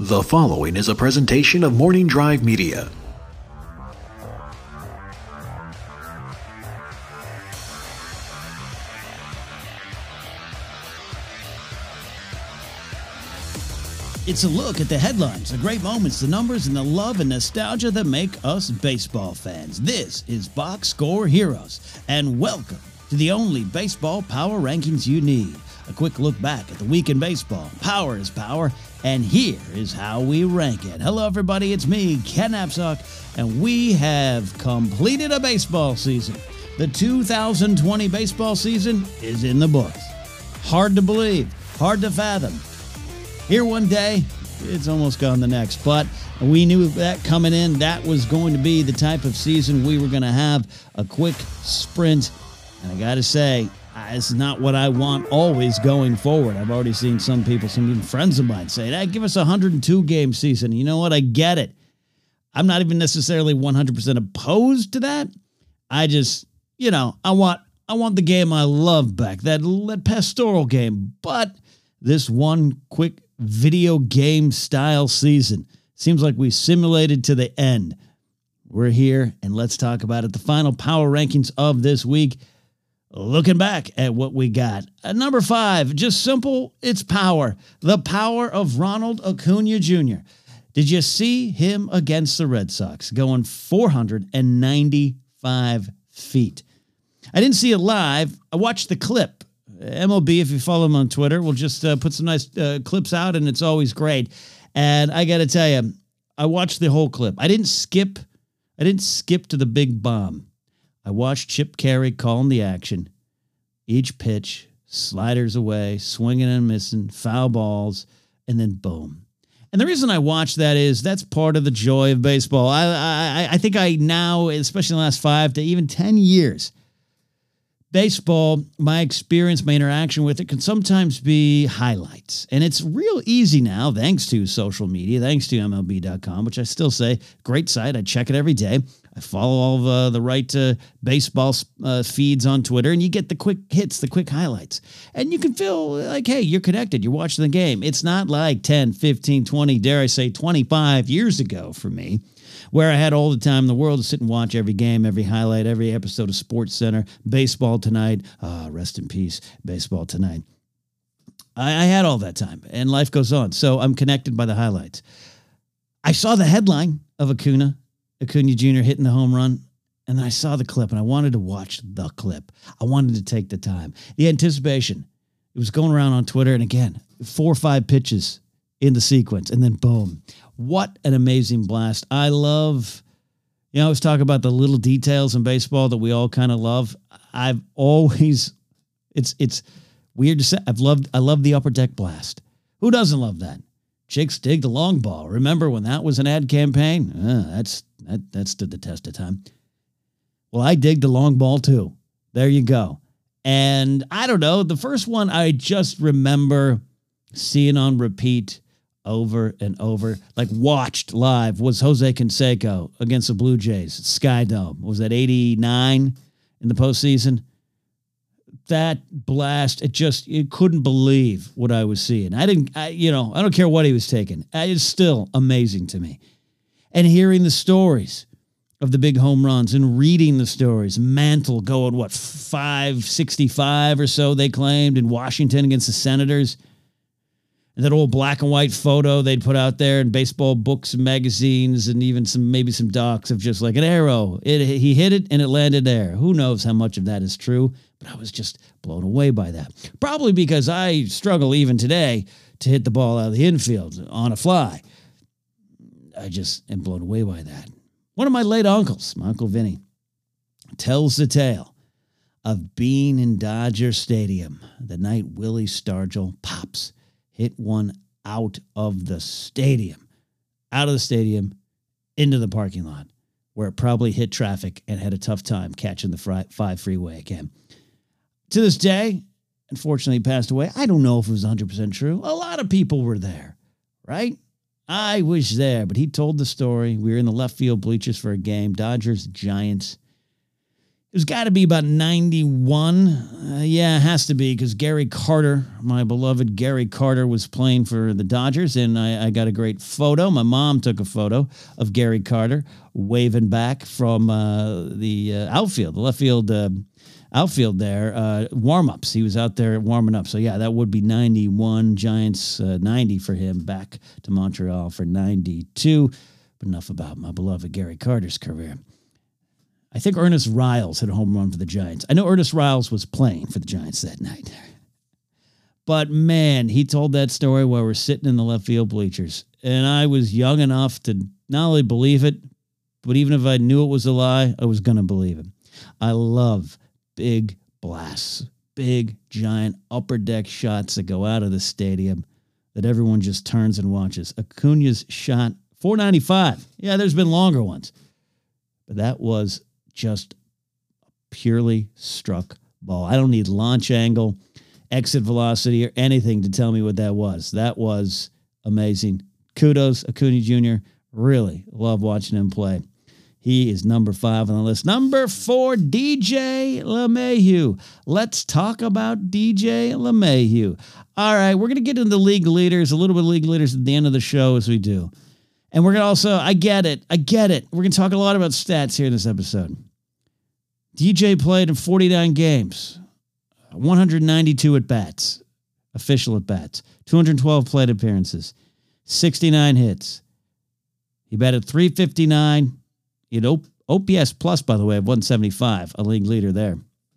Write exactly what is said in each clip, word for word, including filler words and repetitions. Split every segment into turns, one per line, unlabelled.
The following is a presentation of Morning Drive Media.
It's a look at the headlines, the great moments, the numbers, and the love and nostalgia that make us baseball fans. This is Box Score Heroes, and welcome to the only baseball power rankings you need. A quick look back at the week in baseball. Power is power, and here is how we rank it. Hello, everybody. It's me, Ken Napzok, and we have completed a baseball season. The two thousand twenty baseball season is in the books. Hard to believe, hard to fathom. Here one day, it's almost gone the next. But we knew that coming in, that was going to be the type of season we were going to have. A quick sprint. And I got to say, it's not what I want always going forward. I've already seen some people, some even friends of mine say, hey, give us a one hundred two game season. You know what? I get it. I'm not even necessarily one hundred percent opposed to that. I just, you know, I want I want the game I love back, that, that pastoral game. But this one quick video game style season seems like we simulated to the end. We're here, and let's talk about it. The final power rankings of this week. Looking back at what we got. At number five, just simple, it's power. The power of Ronald Acuna Junior Did you see him against the Red Sox going four hundred ninety-five feet? I didn't see it live. I watched the clip. M L B, if you follow him on Twitter, will just uh, put some nice uh, clips out, and it's always great. And I got to tell you, I watched the whole clip. I didn't skip. I didn't skip to the big bomb. I watched Chip Caray calling the action. Each pitch, sliders away, swinging and missing, foul balls, and then boom. And the reason I watch that is that's part of the joy of baseball. I I, I think I now, especially in the last five to even ten years, baseball, my experience, my interaction with it can sometimes be highlights. And it's real easy now, thanks to social media, thanks to M L B dot com, which I still say, great site. I check it every day. I follow all of uh, the right uh, baseball uh, feeds on Twitter, and you get the quick hits, the quick highlights. And you can feel like, hey, you're connected. You're watching the game. It's not like ten, fifteen, twenty, dare I say twenty-five years ago for me, where I had all the time in the world to sit and watch every game, every highlight, every episode of Sports Center, Baseball Tonight. Ah, rest in peace, Baseball Tonight. I, I had all that time, and life goes on. So I'm connected by the highlights. I saw the headline of Acuna, Acuna Junior hitting the home run, and then I saw the clip, and I wanted to watch the clip. I wanted to take the time. The anticipation. It was going around on Twitter, and again, four or five pitches in the sequence, and then boom. What an amazing blast. I love, you know, I always talk about the little details in baseball that we all kind of love. I've always, it's it's weird to say, I've loved, I love the upper deck blast. Who doesn't love that? Chicks dig the long ball. Remember when that was an ad campaign? Uh, that's that, that stood the test of time. Well, I dig the long ball too. There you go. And I don't know, the first one I just remember seeing on repeat over and over, like watched live, was Jose Canseco against the Blue Jays at Sky Dome. Was that eighty-nine in the postseason? That blast, it just, you couldn't believe what I was seeing. I didn't, I, you know, I don't care what he was taking. It's still amazing to me. And hearing the stories of the big home runs and reading the stories, Mantle going, what, five sixty-five or so they claimed in Washington against the Senators. And that old black and white photo they'd put out there in baseball books and magazines and even some, maybe some docs of just like an arrow. It, he hit it and it landed there. Who knows how much of that is true, but I was just blown away by that. Probably because I struggle even today to hit the ball out of the infield on a fly. I just am blown away by that. One of my late uncles, my Uncle Vinny, tells the tale of being in Dodger Stadium the night Willie Stargell pops hit one out of the stadium, out of the stadium, into the parking lot, where it probably hit traffic and had a tough time catching the fri- five freeway again. To this day, unfortunately, he passed away. I don't know if it was one hundred percent true. A lot of people were there, right? I was there, but he told the story. We were in the left field bleachers for a game, Dodgers, Giants. There's got to be about ninety-one. Uh, yeah, it has to be because Gary Carter, my beloved Gary Carter, was playing for the Dodgers, and I, I got a great photo. My mom took a photo of Gary Carter waving back from uh, the uh, outfield, the left field uh, outfield there, uh, warm-ups. He was out there warming up. So, yeah, that would be ninety-one. Giants, uh, ninety for him, back to Montreal for ninety-two. But enough about my beloved Gary Carter's career. I think Ernest Riles hit a home run for the Giants. I know Ernest Riles was playing for the Giants that night. But, man, he told that story while we're sitting in the left field bleachers. And I was young enough to not only believe it, but even if I knew it was a lie, I was going to believe it. I love big blasts, big, giant upper deck shots that go out of the stadium that everyone just turns and watches. Acuna's shot, four ninety-five. Yeah, there's been longer ones. But that was just a purely struck ball. I don't need launch angle, exit velocity, or anything to tell me what that was. That was amazing. Kudos, Acuna Junior Really love watching him play. He is number five on the list. Number four, D J LeMahieu. Let's talk about D J LeMahieu. All right, we're going to get into the league leaders, a little bit of league leaders at the end of the show as we do. And we're going to also, I get it, I get it. We're going to talk a lot about stats here in this episode. D J played in forty-nine games, one hundred ninety-two at-bats, official at-bats, two hundred twelve plate appearances, sixty-nine hits. He batted three fifty-nine. He had O P S plus, by the way, of one seventy-five, a league leader there.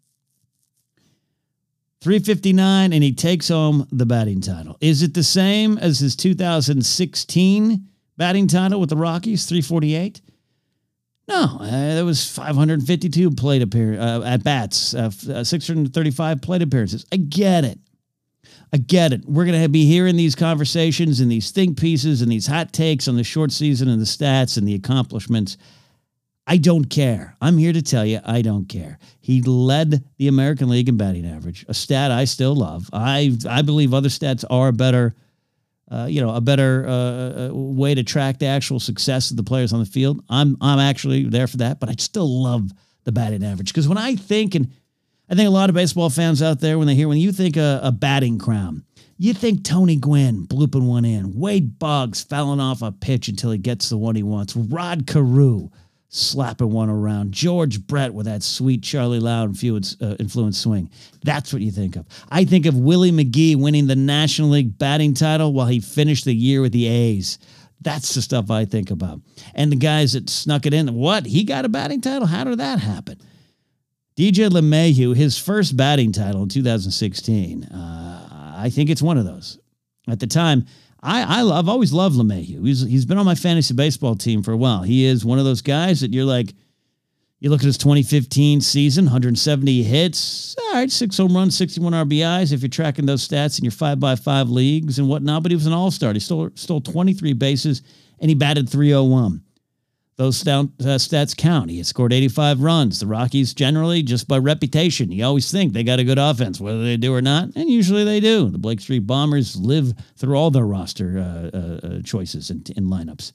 three fifty-nine, and he takes home the batting title. Is it the same as his two thousand sixteen batting title with the Rockies, three forty-eight? No, uh, there was five hundred fifty-two plate appear uh, at bats, uh, six hundred thirty-five plate appearances. I get it. I get it. We're going to be hearing these conversations and these think pieces and these hot takes on the short season and the stats and the accomplishments. I don't care. I'm here to tell you, I don't care. He led the American League in batting average, a stat I still love. I I believe other stats are better. Uh, you know, a better uh, way to track the actual success of the players on the field. I'm I'm actually there for that, but I still love the batting average because when I think, and I think a lot of baseball fans out there, when they hear, when you think a, a batting crown, you think Tony Gwynn blooping one in, Wade Boggs fouling off a pitch until he gets the one he wants, Rod Carew slapping one around, George Brett with that sweet Charlie Loud influence, uh, influence swing. That's what you think of. I think of Willie McGee winning the National League batting title while he finished the year with the A's. That's the stuff I think about. And the guys that snuck it in, what? He got a batting title? How did that happen? D J LeMahieu, his first batting title in two thousand sixteen, uh, I think it's one of those. At the time, I, I love, I've always loved LeMahieu. He's, he's been on my fantasy baseball team for a while. He is one of those guys that you're like, you look at his twenty fifteen season, one hundred seventy hits, all right, six home runs, sixty-one R B Is, if you're tracking those stats in your five by five leagues and whatnot, but he was an all-star. He stole, stole twenty-three bases, and he batted three oh one. Those stout, uh, stats count. He had scored eighty-five runs. The Rockies, generally, just by reputation, you always think they got a good offense, whether they do or not, and usually they do. The Blake Street Bombers live through all their roster uh, uh, choices and, and lineups.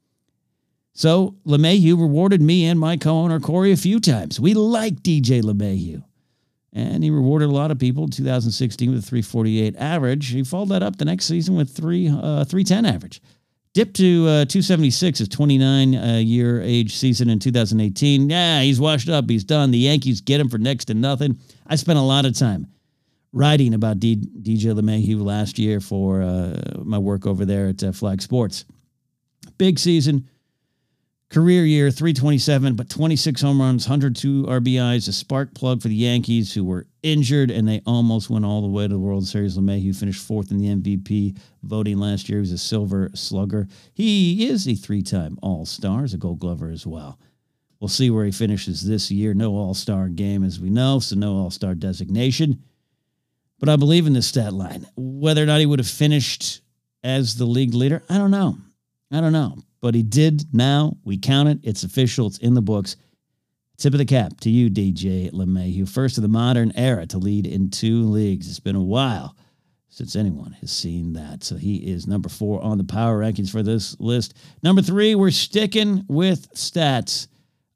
So LeMahieu rewarded me and my co-owner Corey a few times. We like D J LeMahieu. And he rewarded a lot of people in two thousand sixteen with a three forty-eight average. He followed that up the next season with three uh, three ten average. Dipped to uh, two seventy-six, his twenty-nine-year uh, age season in two thousand eighteen. Yeah, he's washed up. He's done. The Yankees get him for next to nothing. I spent a lot of time writing about D- DJ LeMahieu last year for uh, my work over there at uh, Flag Sports. Big season. Career year, three twenty-seven, but twenty-six home runs, one hundred two R B Is, a spark plug for the Yankees, who were injured, and they almost went all the way to the World Series. LeMahieu finished fourth in the M V P voting last year. He was a silver slugger. He is a three-time All-Star, as a Gold Glover as well. We'll see where he finishes this year. No All-Star game, as we know, so no All-Star designation. But I believe in this stat line. Whether or not he would have finished as the league leader, I don't know. I don't know. But he did now. We count it. It's official. It's in the books. Tip of the cap to you, D J LeMahieu. First of the modern era to lead in two leagues. It's been a while since anyone has seen that. So he is number four on the power rankings for this list. Number three, we're sticking with stats.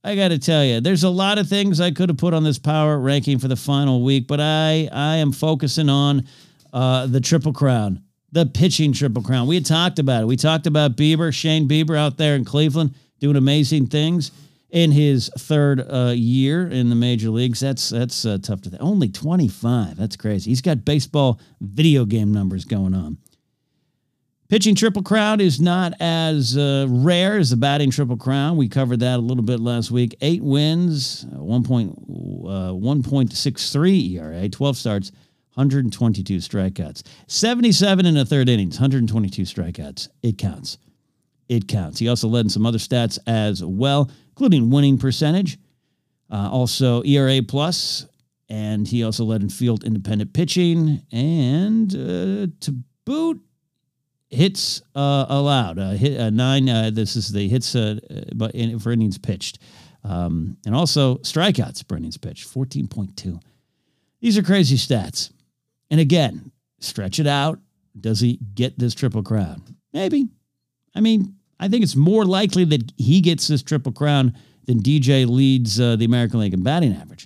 I got to tell you, there's a lot of things I could have put on this power ranking for the final week, but I, I am focusing on uh, the Triple Crown, the pitching Triple Crown. We had talked about it. We talked about Bieber, Shane Bieber out there in Cleveland doing amazing things in his third uh, year in the major leagues. That's that's uh, tough to think. Only twenty-five. That's crazy. He's got baseball video game numbers going on. Pitching Triple Crown is not as uh, rare as the batting Triple Crown. We covered that a little bit last week. Eight wins, one point six three E R A, twelve starts, one hundred twenty-two strikeouts. seventy-seven in the third innings, one hundred twenty-two strikeouts. It counts. It counts. He also led in some other stats as well, including winning percentage, uh, also E R A plus, and he also led in field independent pitching, and uh, to boot, hits uh, allowed. Uh, hit uh, nine. Uh, this is the hits uh, but in, for innings pitched, um, and also strikeouts per innings pitched. fourteen point two. These are crazy stats. And again, stretch it out. Does he get this Triple Crown? Maybe. I mean, I think it's more likely that he gets this Triple Crown than D J leads uh, the American League in batting average.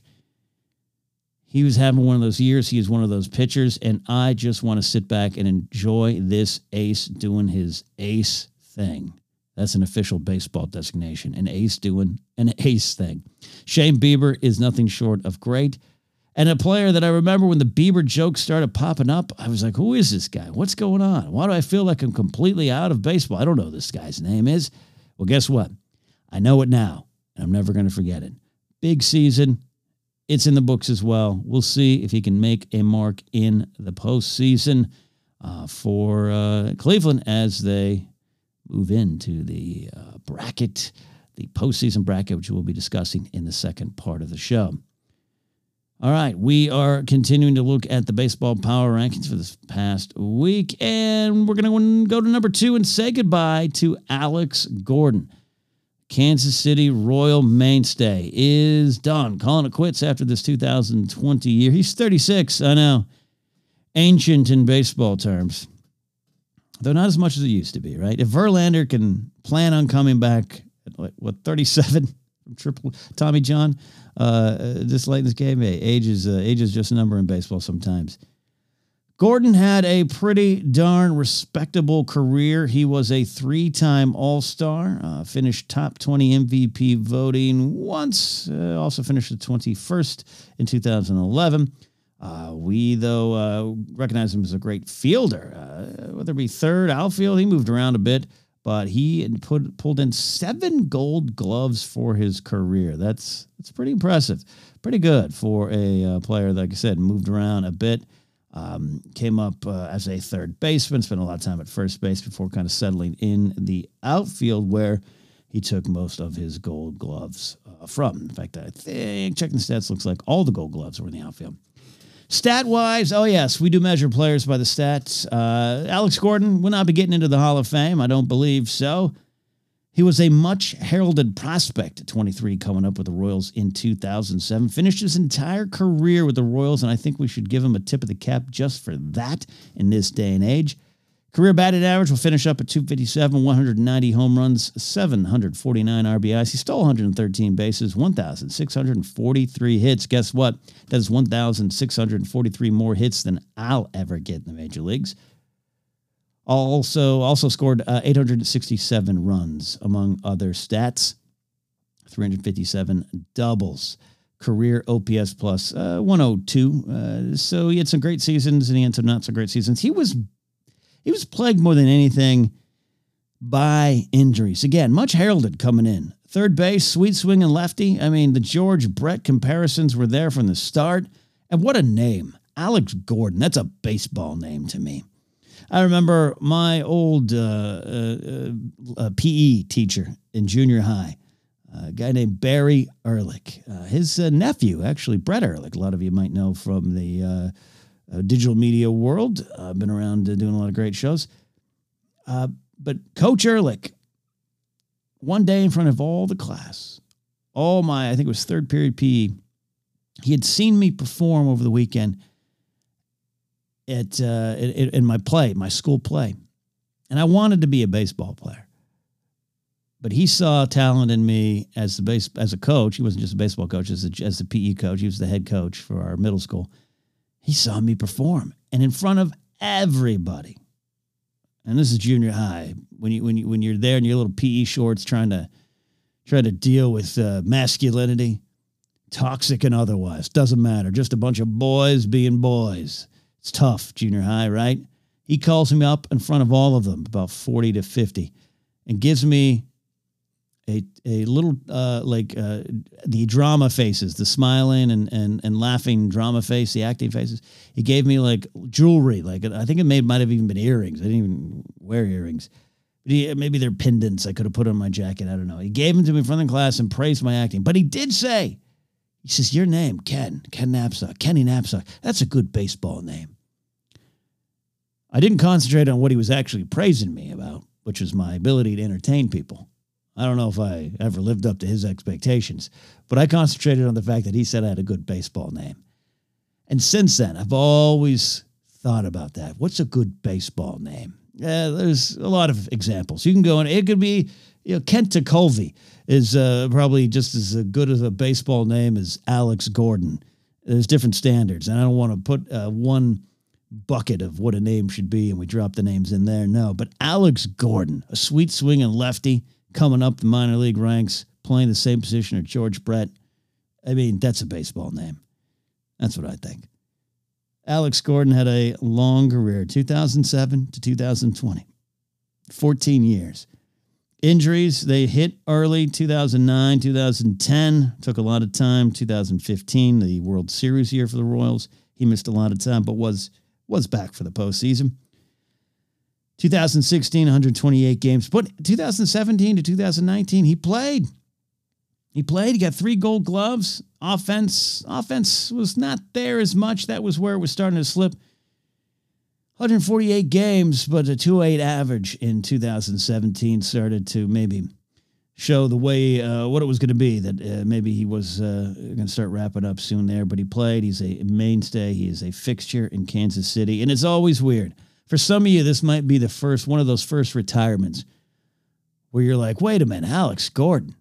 He was having one of those years. He is one of those pitchers, and I just want to sit back and enjoy this ace doing his ace thing. That's an official baseball designation, an ace doing an ace thing. Shane Bieber is nothing short of great. And a player that I remember when the Bieber jokes started popping up, I was like, who is this guy? What's going on? Why do I feel like I'm completely out of baseball? I don't know who this guy's name is. Well, guess what? I know it now, and I'm never going to forget it. Big season. It's in the books as well. We'll see if he can make a mark in the postseason uh, for uh, Cleveland as they move into the uh, bracket, the postseason bracket, which we'll be discussing in the second part of the show. All right, we are continuing to look at the baseball power rankings for this past week, and we're going to go to number two and say goodbye to Alex Gordon. Kansas City Royal mainstay is done, calling it quits after this two thousand twenty year. He's thirty-six, I know, ancient in baseball terms, though not as much as it used to be, right? If Verlander can plan on coming back at, what, thirty-seven from Triple Tommy John, uh, this late in this game, hey, age is, uh, age is just a number in baseball sometimes. Gordon had a pretty darn respectable career. He was a three-time All-Star, uh, finished top twenty M V P voting once, uh, also finished the twenty-first in two thousand eleven. Uh, we, though, uh, recognize him as a great fielder, uh, whether it be third, outfield. He moved around a bit, but he put, pulled in seven gold gloves for his career. That's, that's pretty impressive. Pretty good for a uh, player, like I said, moved around a bit. Um, came up uh, as a third baseman, spent a lot of time at first base before kind of settling in the outfield where he took most of his gold gloves uh, from. In fact, I think checking the stats looks like all the gold gloves were in the outfield. Stat-wise, oh yes, we do measure players by the stats. Uh, Alex Gordon will not be getting into the Hall of Fame. I don't believe so. He was a much-heralded prospect at twenty-three, coming up with the Royals in two thousand seven. Finished his entire career with the Royals, and I think we should give him a tip of the cap just for that in this day and age. Career batting average will finish up at two fifty-seven, one hundred ninety home runs, seven hundred forty-nine R B Is. He stole one hundred thirteen bases, one thousand six hundred forty-three hits. Guess what? That's one thousand six hundred forty-three more hits than I'll ever get in the major leagues. Also, also scored uh, eight hundred sixty-seven runs, among other stats. three hundred fifty-seven doubles. Career O P S plus uh, one oh two. Uh, so he had some great seasons, and he had some not so great seasons. He was he was plagued more than anything by injuries. Again, much heralded coming in. Third base, sweet swinging lefty. I mean, the George Brett comparisons were there from the start. And what a name. Alex Gordon. That's a baseball name to me. I remember my old uh, uh, uh, P E teacher in junior high, a guy named Barry Ehrlich. Uh, his uh, nephew, actually, Brett Ehrlich, a lot of you might know from the uh, uh, digital media world. I've uh, been around uh, doing a lot of great shows. Uh, but Coach Ehrlich, one day in front of all the class, all my, I think it was third period P E, he had seen me perform over the weekend At uh, in, in my play, my school play, and I wanted to be a baseball player. but he saw talent in me as the base as a coach. He wasn't just a baseball coach, as a, as the P E coach. He was the head coach for our middle school. He saw me perform, and in front of everybody. And this is junior high. When you when you when you're there in your little P E shorts, trying to try to deal with uh, masculinity, toxic and otherwise, doesn't matter. Just a bunch of boys being boys. It's tough, junior high, right? He calls me up in front of all of them, about forty to fifty, and gives me a a little, uh, like, uh, the drama faces, the smiling and, and, and laughing drama face, the acting faces. He gave me, like, jewelry. Like, I think it may, might have even been earrings. I didn't even wear earrings. But he, maybe they're pendants I could have put on my jacket. I don't know. He gave them to me in front of the class and praised my acting. But he did say, he says, your name, Ken, Ken Knapsack, Kenny Knapsack. That's a good baseball name. I didn't concentrate on what he was actually praising me about, which was my ability to entertain people. I don't know if I ever lived up to his expectations, but I concentrated on the fact that he said I had a good baseball name. And since then, I've always thought about that. What's a good baseball name? Yeah, there's a lot of examples. You can go and it could be, you know, Kent Tekulve is uh, probably just as good as a baseball name as Alex Gordon. There's different standards, and I don't want to put uh, one bucket of what a name should be, and we drop the names in there. No, but Alex Gordon, a sweet swinging lefty, coming up the minor league ranks, playing the same position as George Brett. I mean, that's a baseball name. That's what I think. Alex Gordon had a long career, two thousand seven to two thousand twenty, fourteen years. Injuries, they hit early, two thousand nine, two thousand ten, took a lot of time. two thousand fifteen, the World Series year for the Royals. He missed a lot of time, but was was back for the postseason. two thousand sixteen, one hundred twenty-eight games. But two thousand seventeen to two thousand nineteen, he played. He played. He got three gold gloves. Offense, offense was not there as much. That was where it was starting to slip. one hundred forty-eight games, but a two point eight average in two thousand seventeen started to maybe show the way, uh, what it was going to be, that uh, maybe he was uh, going to start wrapping up soon there. But he played. He's a mainstay. He is a fixture in Kansas City. And it's always weird. For some of you, this might be the first, one of those first retirements where you're like, wait a minute, Alex Gordon.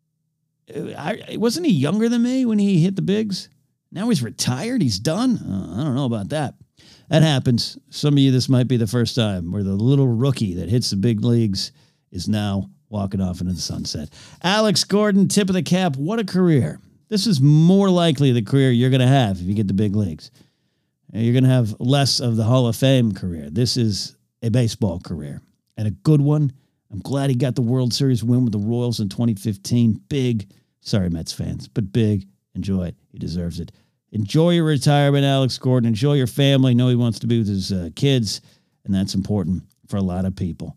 I, wasn't he younger than me when he hit the bigs? Now he's retired? He's done? Uh, I don't know about that. That happens. Some of you, this might be the first time where the little rookie that hits the big leagues is now walking off into the sunset. Alex Gordon, tip of the cap. What a career. This is more likely the career you're going to have if you get the big leagues. You're going to have less of the Hall of Fame career. This is a baseball career, and a good one. I'm glad he got the World Series win with the Royals in twenty fifteen. Big. Sorry, Mets fans, but big. Enjoy it. He deserves it. Enjoy your retirement, Alex Gordon. Enjoy your family. Know he wants to be with his uh, kids, and that's important for a lot of people.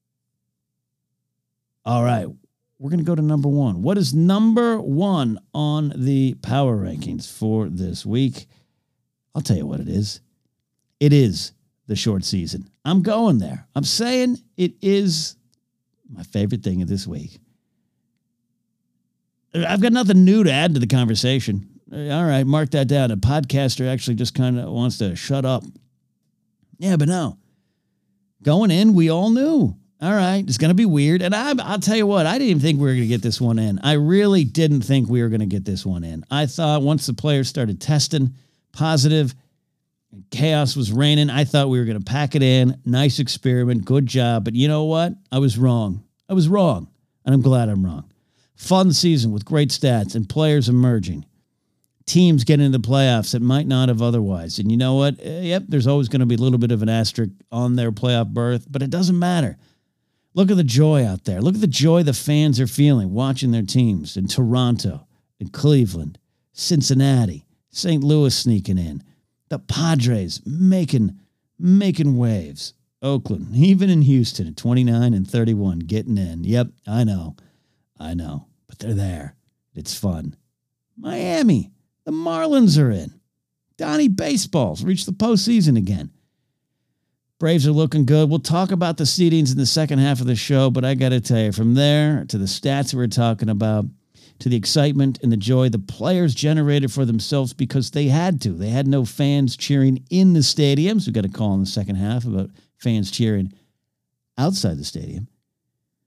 All right, we're going to go to number one. What is number one on the power rankings for this week? I'll tell you what it is. It is the short season. I'm going there. I'm saying it is my favorite thing of this week. I've got nothing new to add to the conversation. All right, mark that down. A podcaster actually just kind of wants to shut up. Yeah, but no. Going in, we all knew. All right, it's going to be weird. And I, I'll tell you what, I didn't even think we were going to get this one in. I really didn't think we were going to get this one in. I thought once the players started testing positive, chaos was reigning, I thought we were going to pack it in. Nice experiment. Good job. But you know what? I was wrong. I was wrong. And I'm glad I'm wrong. Fun season with great stats and players emerging. Teams getting into the playoffs that might not have otherwise. And you know what? Yep, there's always going to be a little bit of an asterisk on their playoff berth, but it doesn't matter. Look at the joy out there. Look at the joy the fans are feeling watching their teams in Toronto, in Cleveland, Cincinnati, Saint Louis sneaking in, the Padres making making waves, Oakland, even in Houston at twenty-nine and thirty-one getting in. Yep, I know. I know, but they're there. It's fun. Miami, the Marlins are in. Donnie Baseball's reached the postseason again. Braves are looking good. We'll talk about the seedings in the second half of the show, but I got to tell you, from there to the stats we're talking about, to the excitement and the joy the players generated for themselves because they had to. They had no fans cheering in the stadiums. We got a call in the second half about fans cheering outside the stadium.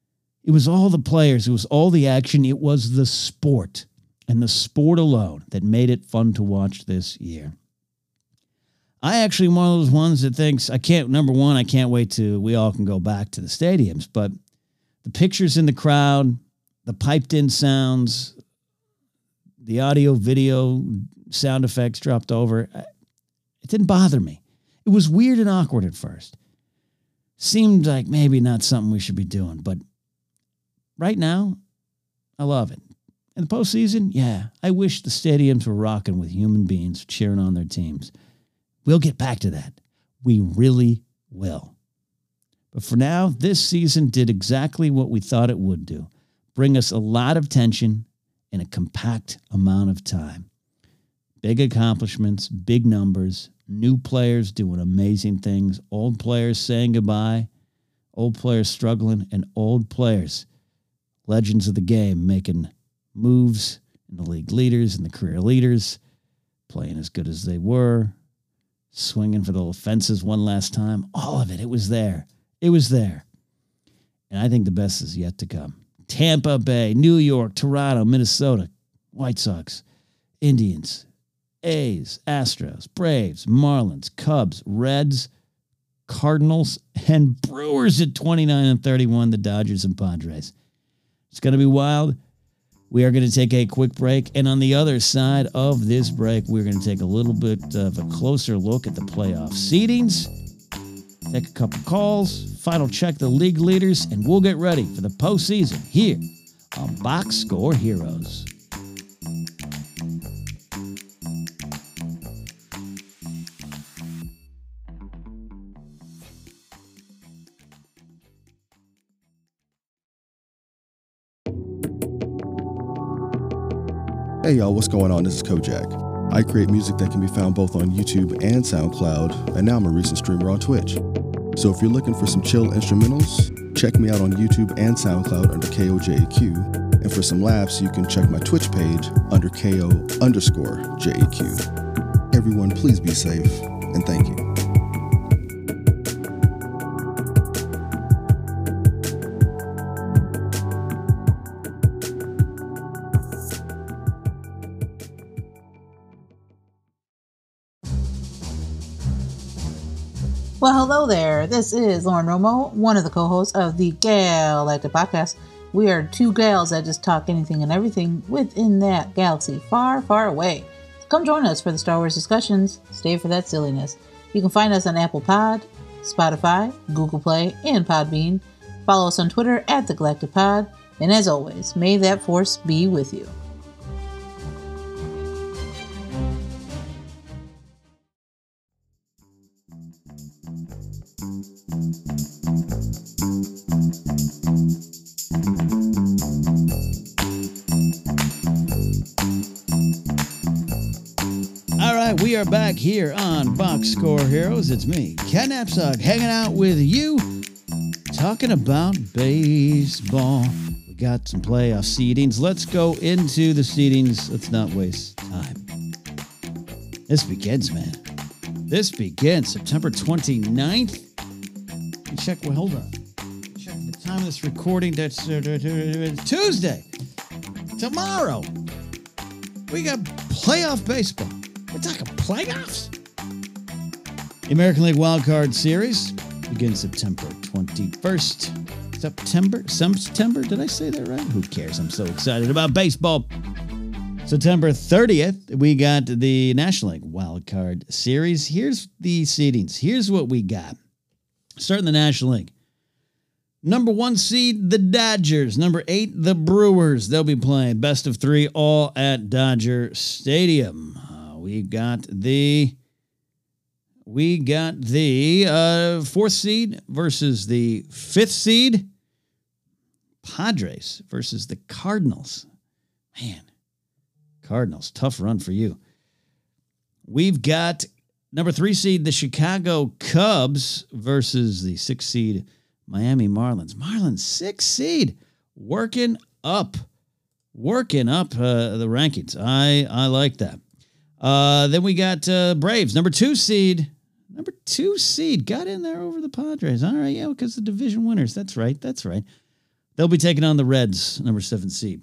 It was all the players. It was all the action. It was the sport, and the sport alone that made it fun to watch this year. I actually am one of those ones that thinks I can't, number one, I can't wait till we all can go back to the stadiums, but the pictures in the crowd, the piped in sounds, the audio, video, sound effects dropped over, it didn't bother me. It was weird and awkward at first. Seemed like maybe not something we should be doing, but right now, I love it. In the postseason, yeah, I wish the stadiums were rocking with human beings cheering on their teams. We'll get back to that. We really will. But for now, this season did exactly what we thought it would do. Bring us a lot of tension in a compact amount of time. Big accomplishments, big numbers, new players doing amazing things, old players saying goodbye, old players struggling, and old players, legends of the game, making moves, and the league leaders and the career leaders, playing as good as they were, swinging for the fences one last time. All of it, it was there. It was there. And I think the best is yet to come. Tampa Bay, New York, Toronto, Minnesota, White Sox, Indians, A's, Astros, Braves, Marlins, Cubs, Reds, Cardinals, and Brewers at twenty-nine and thirty-one, the Dodgers and Padres. It's going to be wild. We are going to take a quick break, and on the other side of this break, we're going to take a little bit of a closer look at the playoff seedings, take a couple calls, final check the league leaders, and we'll get ready for the postseason here on Box Score Heroes.
Hey y'all, what's going on? This is Kojak. I create music that can be found both on YouTube and SoundCloud, and now I'm a recent streamer on Twitch. So if you're looking for some chill instrumentals, check me out on YouTube and SoundCloud under K O J A Q, and for some laughs, you can check my Twitch page under K O underscore J A Q. Everyone, please be safe, and thank you.
Well, hello there. This is Lauren Romo, one of the co-hosts of the Galactic Podcast. We are two gals that just talk anything and everything within that galaxy far, far away. So come join us for the Star Wars discussions. Stay for that silliness. You can find us on Apple Pod, Spotify, Google Play, and Podbean. Follow us on Twitter at the Galactic Pod. And as always, may that force be with you.
We are back here on Box Score Heroes. It's me, Ken Napzok, hanging out with you, talking about baseball. We got some playoff seedings. Let's go into the seedings. Let's not waste time. This begins, man. This begins September twenty-ninth. Let me check. Well, hold on. Check the time of this recording. That's uh, Tuesday. Tomorrow. We got playoff baseball. We're talking playoffs. The American League Wild Card Series begins September twenty-first. September? September? Did I say that right? Who cares? I'm so excited about baseball. September thirtieth, we got the National League Wild Card Series. Here's the seedings. Here's what we got. Starting the National League. Number one seed, the Dodgers. Number eight, the Brewers. They'll be playing best of three, all at Dodger Stadium. We got the we got the uh, fourth seed versus the fifth seed. Padres versus the Cardinals. Man, Cardinals, tough run for you. We've got number three seed, the Chicago Cubs versus the sixth seed, Miami Marlins. Marlins, sixth seed, working up, working up uh, the rankings. I, I like that. Uh, then we got uh, Braves, number two seed. Number two seed got in there over the Padres. All right, yeah, because the division winners. That's right, that's right. They'll be taking on the Reds, number seven seed.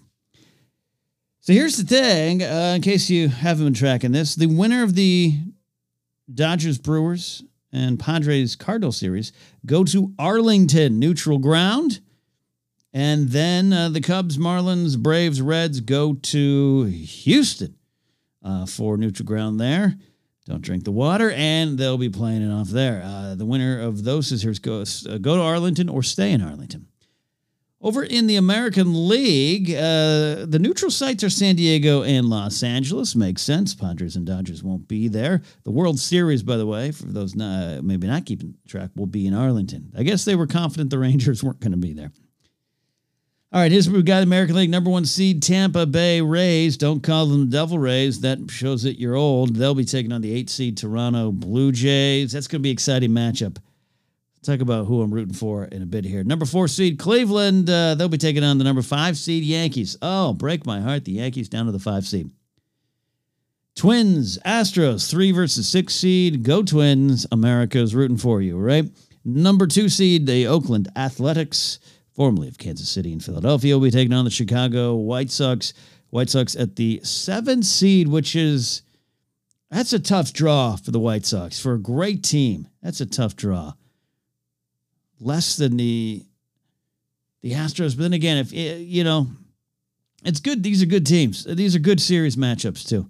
So here's the thing, uh, in case you haven't been tracking this, the winner of the Dodgers Brewers and Padres Cardinal series go to Arlington, neutral ground. And then uh, the Cubs, Marlins, Braves, Reds go to Houston uh, for neutral ground there. Don't drink the water, and they'll be playing it off there. Uh, the winner of those scissors goes uh, go to Arlington or stay in Arlington. Over in the American League, uh, the neutral sites are San Diego and Los Angeles. Makes sense. Padres and Dodgers won't be there. The World Series, by the way, for those not, maybe not keeping track, will be in Arlington. I guess they were confident the Rangers weren't going to be there. All right, here's what we've got. American League number one seed, Tampa Bay Rays. Don't call them the Devil Rays. That shows that you're old. They'll be taking on the eight seed Toronto Blue Jays. That's going to be an exciting matchup. Talk about who I'm rooting for in a bit here. Number four seed, Cleveland. Uh, they'll be taking on the number five seed, Yankees. Oh, break my heart. The Yankees down to the five seed. Twins, Astros, three versus six seed. Go Twins. America's rooting for you, right? Number two seed, the Oakland Athletics, formerly of Kansas City and Philadelphia, will be taking on the Chicago White Sox. White Sox at the seven seed, which is, that's a tough draw for the White Sox. For a great team, that's a tough draw. Less than the the Astros. But then again, if you know, it's good. These are good teams. These are good series matchups too.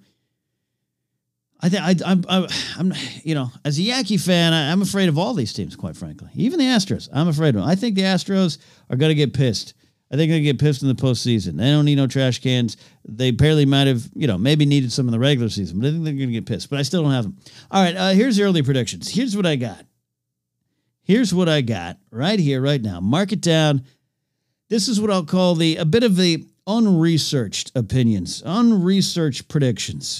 I think I, I'm, I'm, I'm, you know, as a Yankee fan, I, I'm afraid of all these teams, quite frankly. Even the Astros, I'm afraid of them. I think the Astros are going to get pissed. I think they're going to get pissed in the postseason. They don't need no trash cans. They barely might have, you know, maybe needed some in the regular season, but I think they're going to get pissed. But I still don't have them. All right, uh, here's the early predictions. Here's what I got. Here's what I got right here, right now. Mark it down. This is what I'll call the a bit of the unresearched opinions, unresearched predictions.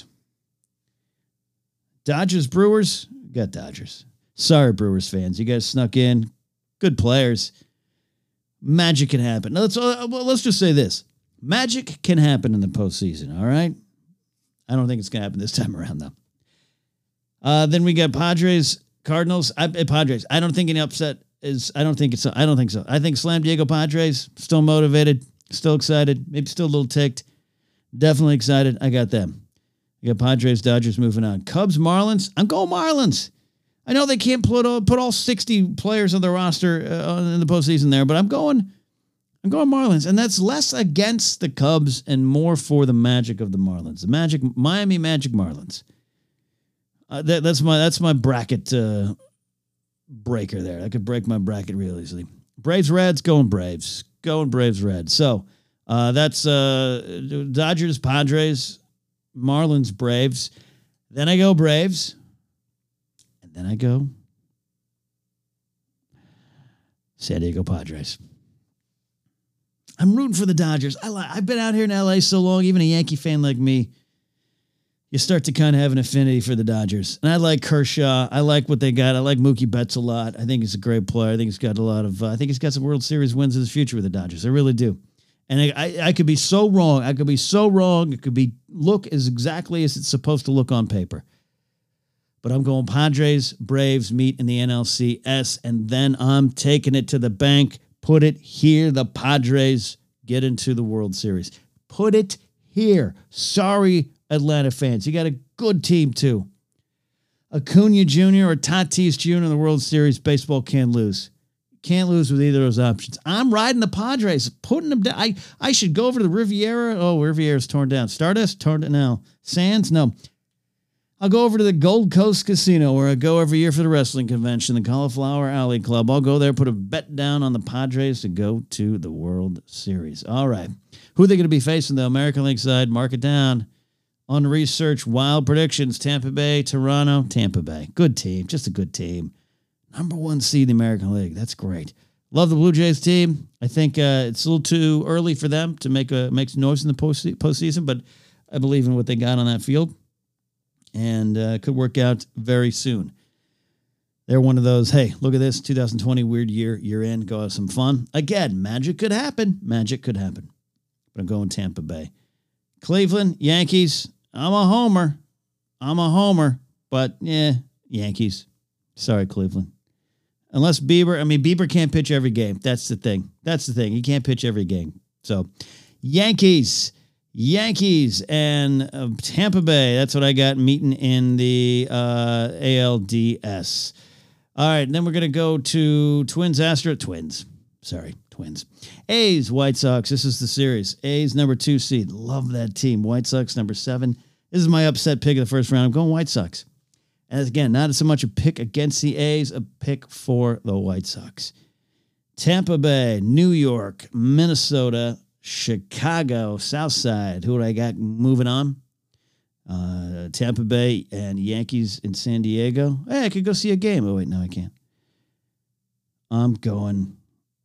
Dodgers, Brewers, got Dodgers. Sorry, Brewers fans. You guys snuck in. Good players. Magic can happen. Now, let's, uh, well, let's just say this. Magic can happen in the postseason, all right? I don't think it's going to happen this time around, though. Uh, then we got Padres, Cardinals, I, Padres. I don't think any upset is, I don't think it's, I don't think so. I think Slam Diego Padres, still motivated, still excited, maybe still a little ticked. Definitely excited. I got them. You got Padres, Dodgers moving on. Cubs, Marlins. I'm going Marlins. I know they can't put all, put all sixty players on the roster uh, in the postseason there, but I'm going, I'm going Marlins. And that's less against the Cubs and more for the magic of the Marlins. The magic, Miami Magic Marlins. Uh, that, that's my that's my bracket uh, breaker there. I could break my bracket real easily. Braves, Reds, going Braves. Going Braves, Reds. So uh, that's uh, Dodgers, Padres, Marlins, Braves. Then I go Braves. And then I go San Diego Padres. I'm rooting for the Dodgers. I li- I've been out here in L A so long, even a Yankee fan like me, you start to kind of have an affinity for the Dodgers. And I like Kershaw. I like what they got. I like Mookie Betts a lot. I think he's a great player. I think he's got a lot of, uh, I think he's got some World Series wins in his future with the Dodgers. I really do. And I, I, I could be so wrong. I could be so wrong. It could be look as exactly as it's supposed to look on paper. But I'm going Padres, Braves meet in the N L C S, and then I'm taking it to the bank. Put it here. The Padres get into the World Series. Put it here. Sorry, Atlanta fans. You got a good team, too. Acuna Junior or Tatis Junior in the World Series, baseball can't lose. Can't lose with either of those options. I'm riding the Padres, putting them down. I, I should go over to the Riviera. Oh, Riviera's torn down. Stardust, torn it now. Sands, no. I'll go over to the Gold Coast Casino where I go every year for the wrestling convention, the Cauliflower Alley Club. I'll go there, put a bet down on the Padres to go to the World Series. All right. Who are they going to be facing, the American League side? Mark it down. Unresearched, wild predictions. Tampa Bay, Toronto, Tampa Bay. Good team. Just a good team. Number one seed in the American League. That's great. Love the Blue Jays team. I think uh, it's a little too early for them to make a make some noise in the post postseason, but I believe in what they got on that field. And uh, could work out very soon. They're one of those, hey, look at this, two thousand twenty, weird year, year in, go have some fun. Again, magic could happen. Magic could happen. But I'm going Tampa Bay. Cleveland, Yankees, I'm a homer. I'm a homer. But, yeah, Yankees. Sorry, Cleveland. Unless Bieber, I mean, Bieber can't pitch every game. That's the thing. That's the thing. He can't pitch every game. So, Yankees, Yankees, and uh, Tampa Bay. That's what I got meeting in the uh, A L D S. All right, and then we're going to go to Twins, Astro, Twins. Sorry, Twins. A's, White Sox. This is the series. A's number two seed. Love that team. White Sox number seven. This is my upset pick of the first round. I'm going White Sox. And again, not so much a pick against the A's, a pick for the White Sox. Tampa Bay, New York, Minnesota, Chicago, Southside. Who do I got moving on? Uh, Tampa Bay and Yankees in San Diego. Hey, I could go see a game. Oh, wait, no, I can't. I'm going.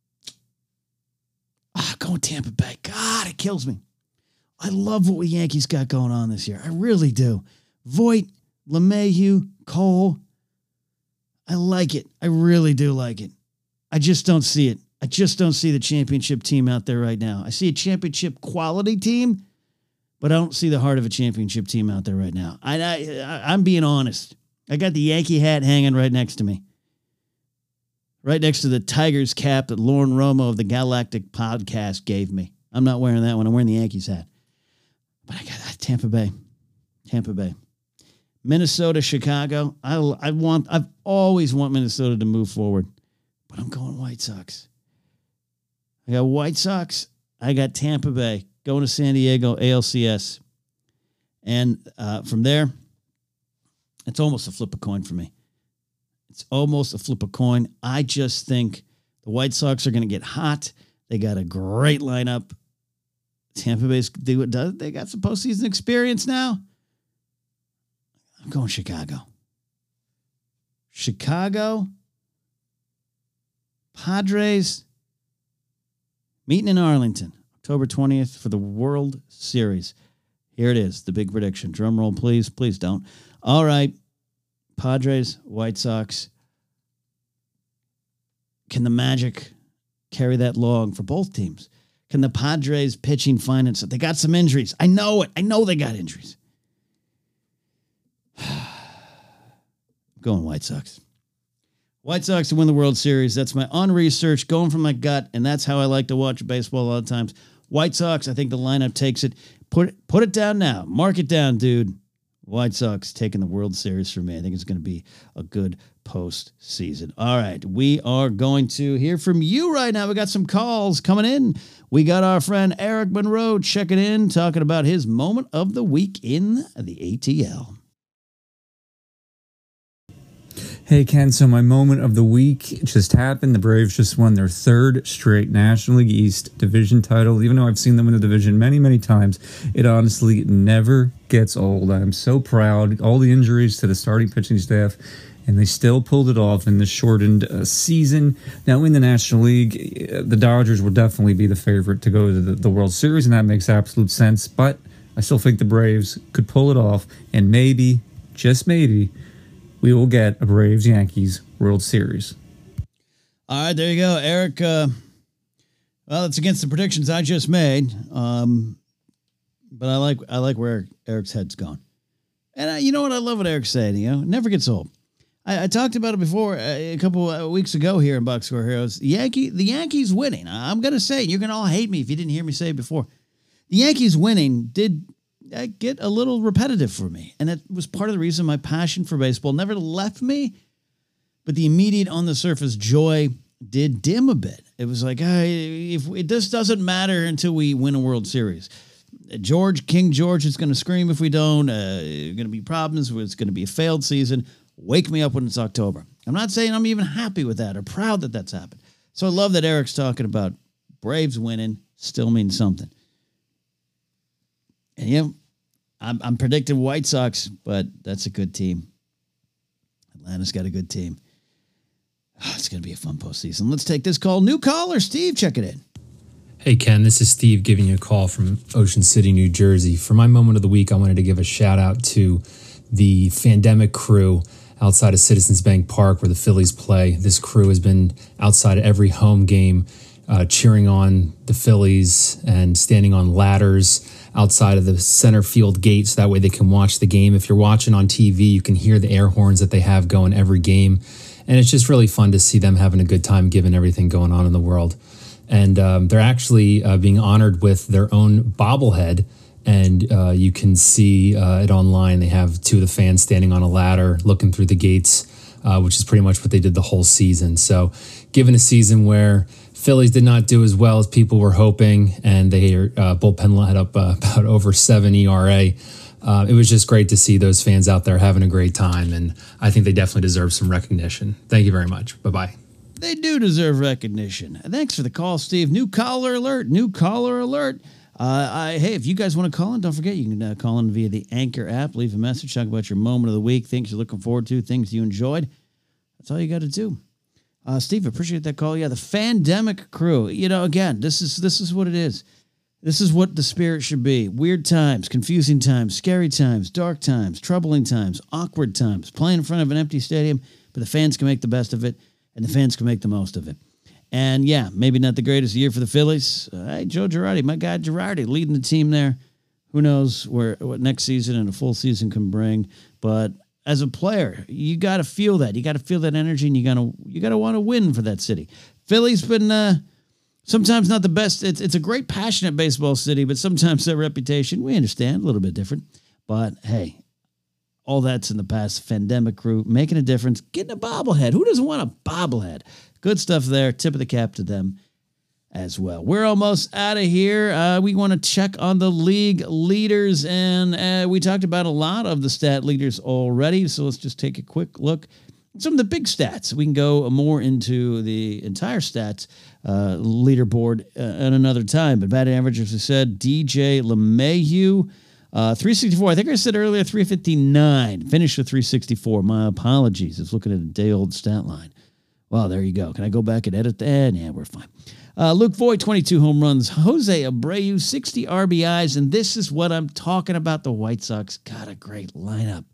Ah, going Tampa Bay. God, it kills me. I love what the Yankees got going on this year. I really do. Voit, LeMahieu, Cole. I like it. I really do like it. I just don't see it. I just don't see the championship team out there right now. I see a championship quality team, but I don't see the heart of a championship team out there right now. I, I, I'm being honest. I got the Yankee hat hanging right next to me. Right next to the Tigers cap that Lauren Romo of the Galactic Podcast gave me. I'm not wearing that one. I'm wearing the Yankees hat. But I got that Tampa Bay. Tampa Bay. Minnesota, Chicago. I, I want, I've always want Minnesota to move forward, but I'm going White Sox. I got White Sox. I got Tampa Bay going to San Diego, A L C S. And uh, from there, it's almost a flip a coin for me. It's almost a flip a coin. I just think the White Sox are going to get hot. They got a great lineup. Tampa Bay's do what does. They got some postseason experience now. I'm going Chicago. Chicago. Padres meeting in Arlington, October twentieth for the World Series. Here it is, the big prediction. Drum roll, please. Please don't. All right. Padres, White Sox. Can the Magic carry that long for both teams? Can the Padres pitching find it? They got some injuries. I know it. I know they got injuries. Going White Sox. White Sox to win the World Series. That's my unresearched, going from my gut, and that's how I like to watch baseball a lot of times. White Sox, I think the lineup takes it. Put it, put it down now. Mark it down, dude. White Sox taking the World Series for me. I think it's going to be a good postseason. All right, we are going to hear from you right now. We got some calls coming in. We got our friend Eric Monroe checking in, talking about his moment of the week in the A T L.
Hey, Ken, so my moment of the week just happened. The Braves just won their third straight National League East division title. Even though I've seen them in the division many, many times, it honestly never gets old. I'm so proud. All the injuries to the starting pitching staff, and they still pulled it off in the shortened uh, season. Now, in the National League, uh, the Dodgers will definitely be the favorite to go to the, the World Series, and that makes absolute sense. But I still think the Braves could pull it off, and maybe, just maybe, we will get a Braves-Yankees World Series.
All right, there you go, Eric. Uh, well, it's against the predictions I just made, um, but I like I like where Eric, Eric's head's gone. And I, you know what? I love what Eric's saying. You know, it never gets old. I, I talked about it before uh, a couple of weeks ago here in Box Score Heroes. The Yankee, the Yankees winning. I'm gonna say, you're gonna all hate me if you didn't hear me say it before. The Yankees winning did uh, get a little repetitive for me, and that was part of the reason my passion for baseball never left me. But the immediate on the surface joy did dim a bit. It was like, hey, if it, this doesn't matter until we win a World Series. George, King George is going to scream if we don't. Uh, going to be problems. It's going to be a failed season. Wake me up when it's October. I'm not saying I'm even happy with that or proud that that's happened. So I love that Eric's talking about Braves winning still means something. And yeah, I'm, I'm predicting White Sox, but that's a good team. Atlanta's got a good team. Oh, it's going to be a fun postseason. Let's take this call. New caller, Steve, check it in.
Hey, Ken, this is Steve giving you a call from Ocean City, New Jersey. For my moment of the week, I wanted to give a shout out to the Fandemic crew outside of Citizens Bank Park where the Phillies play. This crew has been outside of every home game uh, cheering on the Phillies and standing on ladders outside of the center field gates. That way they can watch the game. If you're watching on T V, you can hear the air horns that they have going every game. And it's just really fun to see them having a good time given everything going on in the world. And um, they're actually uh, being honored with their own bobblehead. And uh, you can see uh, it online. They have two of the fans standing on a ladder looking through the gates, uh, which is pretty much what they did the whole season. So given a season where Phillies did not do as well as people were hoping, and they uh, bullpen had up uh, about over seven E R A, Uh, it was just great to see those fans out there having a great time, and I think they definitely deserve some recognition. Thank you very much. Bye-bye.
They do deserve recognition. Thanks for the call, Steve. New caller alert. New caller alert. Uh, I, hey, if you guys want to call in, don't forget you can uh, call in via the Anchor app. Leave a message. Talk about your moment of the week, things you're looking forward to, things you enjoyed. That's all you got to do. Uh, Steve, appreciate that call. Yeah, the Fandemic crew. You know, again, this is this is what it is. This is what the spirit should be. Weird times, confusing times, scary times, dark times, troubling times, awkward times, playing in front of an empty stadium, but the fans can make the best of it, and the fans can make the most of it. And yeah, maybe not the greatest year for the Phillies. Uh, hey, Joe Girardi, my guy Girardi, leading the team there. Who knows where what next season and a full season can bring. But as a player, you got to feel that. You got to feel that energy, and you got to you got to want to win for that city. Philly's been... Uh, Sometimes not the best. It's it's a great, passionate baseball city, but sometimes their reputation, we understand, a little bit different. But, hey, all that's in the past. Fandemic crew, making a difference, getting a bobblehead. Who doesn't want a bobblehead? Good stuff there. Tip of the cap to them as well. We're almost out of here. Uh, we want to check on the league leaders, and uh, we talked about a lot of the stat leaders already, so let's just take a quick look. Some of the big stats. We can go more into the entire stats uh, leaderboard uh, at another time. But batting average, as I said, D J LeMahieu, uh, three sixty-four. I think I said earlier three fifty-nine. Finished with three sixty-four. My apologies. I was looking at a day-old stat line. Well, there you go. Can I go back and edit that? Yeah, we're fine. Uh, Luke Voigt, twenty-two home runs. Jose Abreu, sixty R B Is. And this is what I'm talking about. The White Sox got a great lineup.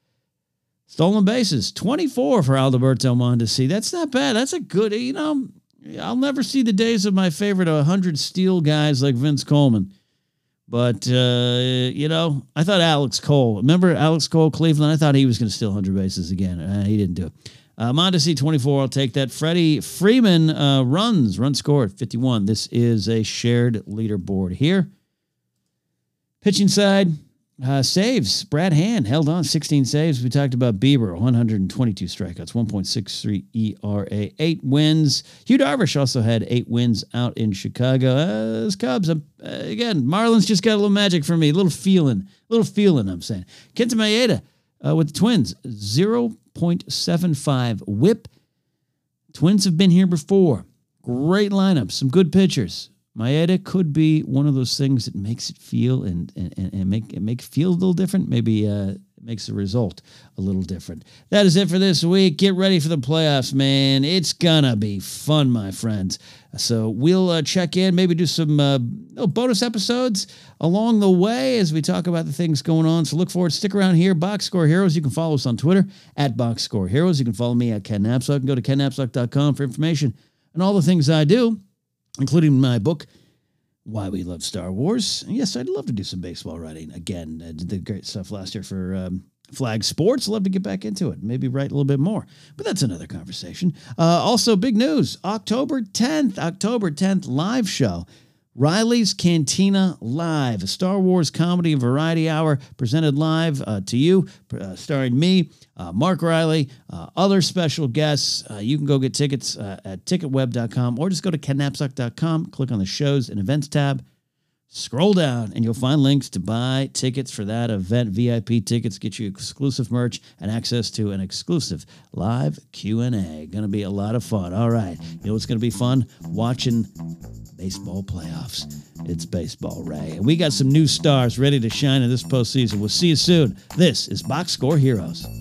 Stolen bases, twenty-four for Alberto Mondesi. That's not bad. That's a good, you know, I'll never see the days of my favorite one hundred steal guys like Vince Coleman. But, uh, you know, I thought Alex Cole. Remember Alex Cole, Cleveland? I thought he was going to steal one hundred bases again. Uh, he didn't do it. Uh, Mondesi, twenty-four. I'll take that. Freddie Freeman uh, runs. Run scored, fifty-one. This is a shared leaderboard here. Pitching side. Uh, saves, Brad Hand held on, sixteen saves. We talked about Bieber, one hundred twenty-two strikeouts, one point six three E R A, eight wins. Hugh Darvish also had eight wins out in Chicago. Uh, those Cubs, uh, again, Marlins just got a little magic for me, a little feeling, a little feeling, I'm saying. Kenta Maeda uh, with the Twins, zero point seven five whip. Twins have been here before. Great lineup, some good pitchers. Maeda could be one of those things that makes it feel and and, and make it make it feel a little different. Maybe uh, it makes the result a little different. That is it for this week. Get ready for the playoffs, man. It's gonna be fun, my friends. So we'll uh, check in, maybe do some uh, little bonus episodes along the way as we talk about the things going on. So look forward. Stick around here. Box Score Heroes. You can follow us on Twitter at Box Score Heroes. You can follow me at Ken Napzok. You can go to ken napzok dot com for information and all the things I do, including my book, Why We Love Star Wars. And yes, I'd love to do some baseball writing. Again, I did great stuff last year for um, Flag Sports. Love to get back into it. Maybe write a little bit more. But that's another conversation. Uh, also, big news. October tenth. October tenth live show. Riley's Cantina Live, a Star Wars comedy and variety hour presented live uh, to you, uh, starring me, uh, Mark Riley, uh, other special guests. Uh, you can go get tickets uh, at ticket web dot com or just go to ken napzok dot com, click on the shows and events tab, scroll down, and you'll find links to buy tickets for that event. V I P tickets get you exclusive merch and access to an exclusive live Q and A. Going to be a lot of fun. All right. You know what's going to be fun? Watching baseball playoffs. It's baseball, Ray. And we got some new stars ready to shine in this postseason. We'll see you soon. This is Box Score Heroes.